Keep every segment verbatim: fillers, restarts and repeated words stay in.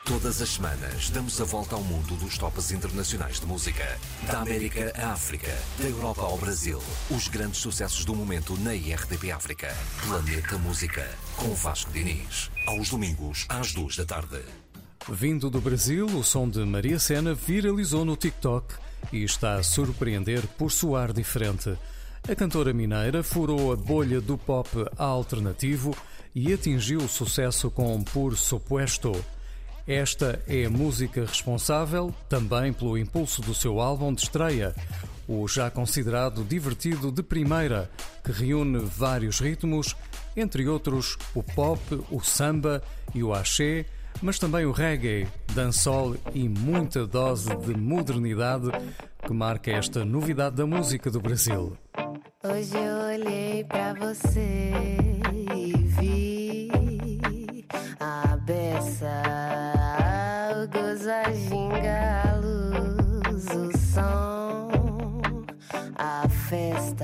Todas as semanas damos a volta ao mundo dos tops internacionais de música. Da América à África, da Europa ao Brasil. Os grandes sucessos do momento na I R T P África. Planeta Música, com Vasco Diniz. Aos domingos, às duas da tarde. Vindo do Brasil, o som de Maria Sena viralizou no TikTok e está a surpreender por soar diferente. A cantora mineira furou a bolha do pop alternativo e atingiu o sucesso com Por Supuesto. Esta é a música responsável também pelo impulso do seu álbum de estreia, o já considerado divertido de primeira, que reúne vários ritmos, entre outros o pop, o samba e o axé, mas também o reggae, dancehall e muita dose de modernidade que marca esta novidade da música do Brasil. Hoje eu olhei pra você e vi a beça, o gozo, a ginga, a luz, o som, a festa.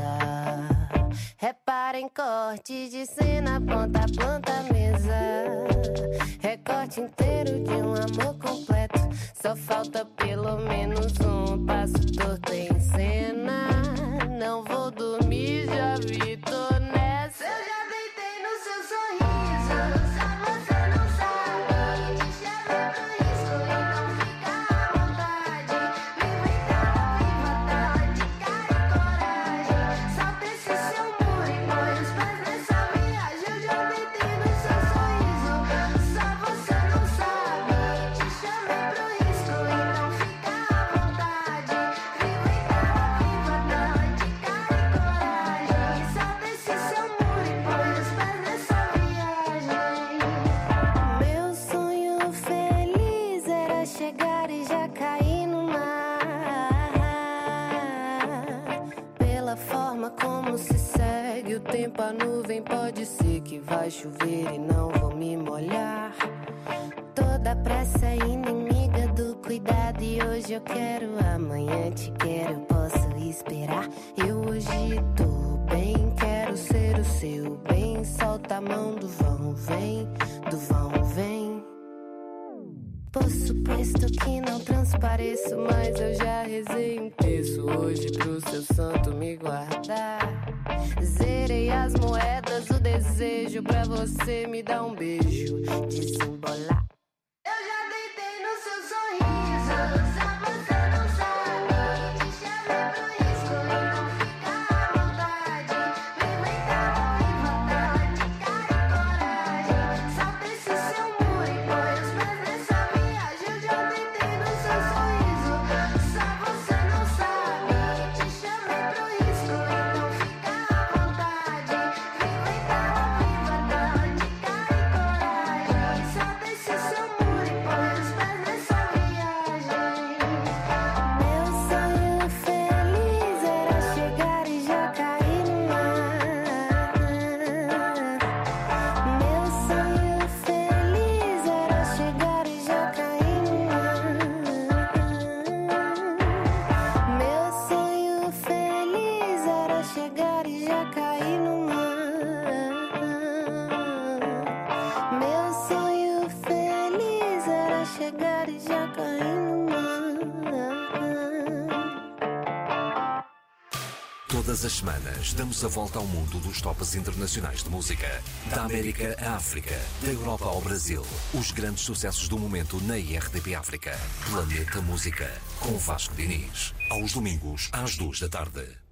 Reparem corte de cena, ponta a planta, mesa. Recorte inteiro de um amor completo. Só falta pelo menos um passo torto em cena. Não vou dormir, já vi, tô nessa. Eu já deitei no seu sorriso, só você não sabe. Te chamei pro risco e não fica à vontade. Me inventar e de cara e coragem. Salta esse seu muro e põe os pés nessa viagem. Eu já deitei no seu sorriso, só você não sabe. Te chamei pro risco e não fica à vontade. Me inventar e de cara e coragem. Salta esse seu muro e põe os pés nessa viagem. Meu sonho feliz era chegar e já cair no mar. Pela forma como se segue o tempo, a nuvem pode ser que vai chover e não vou me molhar. Toda pressa é inimiga do cuidado e hoje eu quero, amanhã te quero, eu posso esperar. Eu hoje tô bem, quero ser o seu bem. Solta a mão do vão, vem, do vão, vem. Por suposto que não transpareço, mas eu já rezei um terço hoje pro seu santo me guardar. Zerei as moedas, o desejo pra você me dar um beijo, desembolar. Eu já deitei no seu sorriso, só você não sabe. Te chamei pro risco e não fica à vontade. Me inventar e voltar de cara e coragem. Salta esse seu muro e põe os pés nessa viagem. Eu já deitei no seu sorriso, só você não sabe. Te chamei pro risco e não fica à vontade. Me inventar e voltar de cara e coragem. Salta esse seu muro e põe os pés nessa viagem. Meu sonho feliz era chegar e já cair no mar. Meu sonho feliz era chegar e já cair no mar. Meu sonho feliz era chegar e já cair no mar. Meu sonho feliz era chegar e já cair no mar. Todas as semanas damos a volta ao mundo dos tops internacionais de música. Da América à África, da Europa ao Brasil. Os grandes sucessos do momento na I R T P África. Planeta Música, com Vasco Diniz. Aos domingos, às duas da tarde.